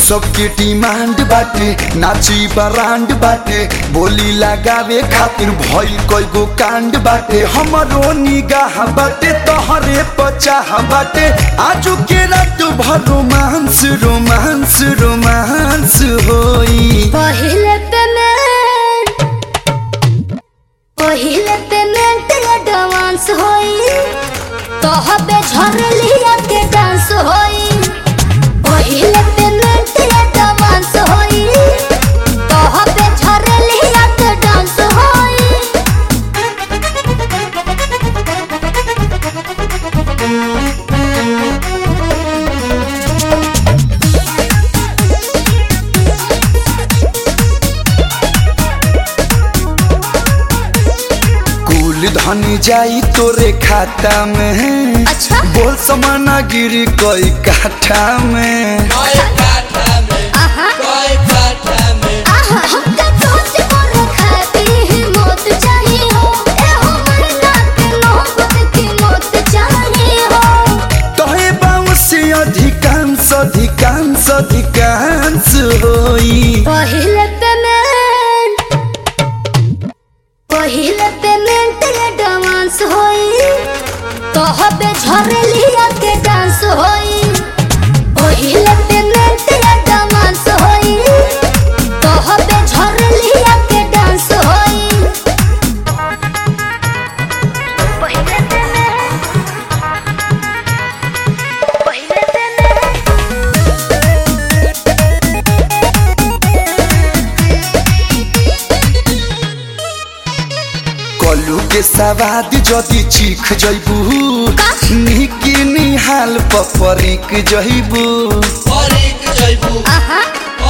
सबके डिमांड बाटे नाची बरांड बाटे बोली लगावे खातिर भइल कई गो कांड बाटे हमरो निगाह बाटे तोहरे पचाह बाटे आजू के रात भर रोमांस रोमांस रोमांस होई पहिले पेमेंट एडवांस होई तोहबे झरलिया के डांस होई पहिले पेमेंट एडवांस होई तोहबे झरलिया के डांस होई धनी जाई तोरे खाता में अच्छा बोल समाना गिरी कोई काठा में हमका सोच कर खाती हिम्मत चाहिए हो ए हो महीना के मोहब्बत की मौत चाहिए हो तोहे बाऊ से अधिकांश अधिकांश अधिकांश होई पहिले पेमेंट एडवांस होई तोहबे झरलिया के डांस होई पहिले पेमेंट एडवांस होई तोहबे झरलिया के डांस होई पहिले कलू के सवाद जदि चीख जइबू निकी निहाल पपरिक जइबू आहा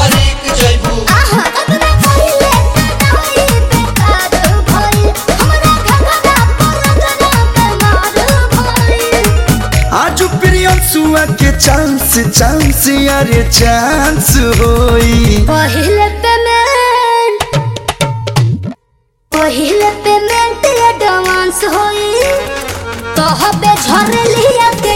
अपना पहिले कनाई बेकार भइल हमरा घघरा परगना बेमार भइल आज प्रिय सुआ के चांस चांस यारे चांस होई पहिले पेमेंट एडवांस होई तोहबे झरलिया के